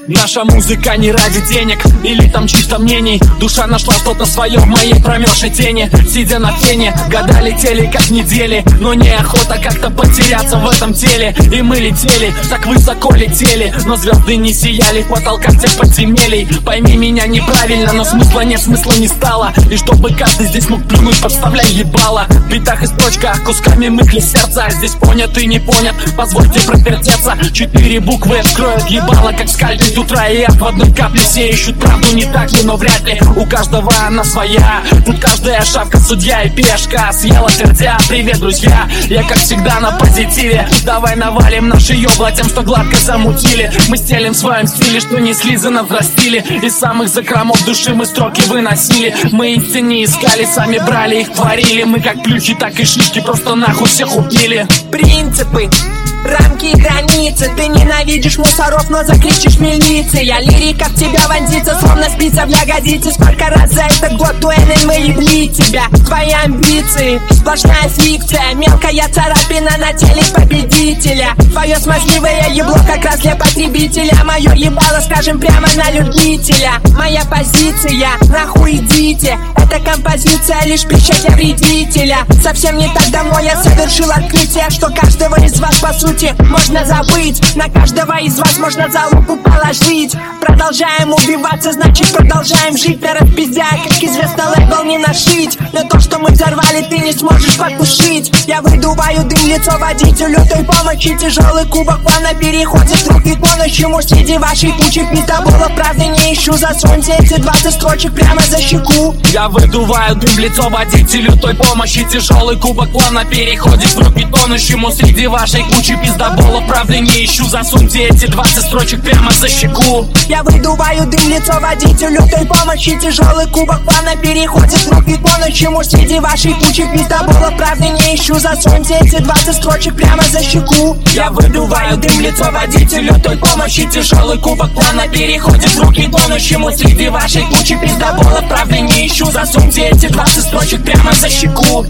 Наша музыка не ради денег или там чисто мнений. Душа нашла что-то свое в моей промерзшей тени. Сидя на фене, года летели как недели, но неохота как-то потеряться в этом теле. И мы летели, так высоко летели, но звезды не сияли в потолках тех подземелий. Пойми меня неправильно, но смысла нет, смысла не стало. И чтобы каждый здесь мог плюнуть, подставляй ебало. В битах и строчках кусками мысли сердца. Здесь понят и не понят, позвольте пропертеться. 4 буквы вскроют ебало, как скальпель утра. И в одной капле все ищут правду, не так ли, но вряд ли. У каждого она своя, тут каждая шавка судья и пешка. Съела сердца, привет, друзья, я как всегда на позитиве. Давай навалим наши ёбла тем, что гладко замутили. Мы стелим в своем стиле, что не слизано взрастили. Из самых закромов души мы строки выносили. Мы истин не искали, сами брали их, творили. Мы как плюхи, так и шишки, просто нахуй всех убили. Принципы, рамки и границы. Ты ненавидишь мусоров, но закричишь милиция. Лирика в тебя вонзится, словно спица в ягодице. Сколько раз за этот год дуэлен мы ебли тебя. Твои амбиции, сплошная фикция. Мелкая царапина на теле победителя. Твое смазливое ебло как раз для потребителя. Мое ебало, скажем прямо, на любителя. Моя позиция, нахуй идите. Эта композиция лишь пища для вредителя. Совсем не так давно я совершил открытие, что каждого из вас по сути можно забыть. На каждого из вас можно за лупу положить. Продолжаем убиваться, значит продолжаем жить. На распиздя, как известно, лейбл не нашить. Но то, что мы взорвали, ты не сможешь потушить. Я выдуваю дым в лицо водителю той помощи. Тяжелый кубок плавно переходит в руки тонущему. Среди вашей кучи пиздоболов правды не ищу. Засуньте эти 20 строчек прямо за щеку. Я выдуваю дым в лицо водителю той помощи. Тяжелый кубок плавно переходит в руки тонущему. Среди вашей кучи пиздоболов правды не ищу. Засуньте эти 20 строчек прямо за щеку. Я выдуваю дым в лицо водителю той помощи. Тяжелый кубок плавно переходит в руки тонущему. Среди вашей кучи пиздоболов правды не ищу. Засуньте эти 20 строчек прямо за щеку. Я выдуваю дым в лицо водителю той помощи. Тяжелый кубок плавно переходит в руки тонущему. Среди вашей кучи пиздоболов правды не ищу. Засуньте эти 20 строчек прямо за щеку.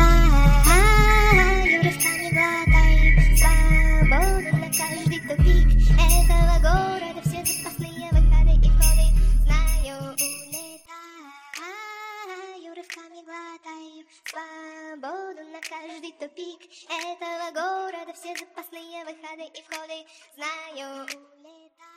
Свободу на каждый тупик этого города. Все запасные выходы и входы знаю, улетай.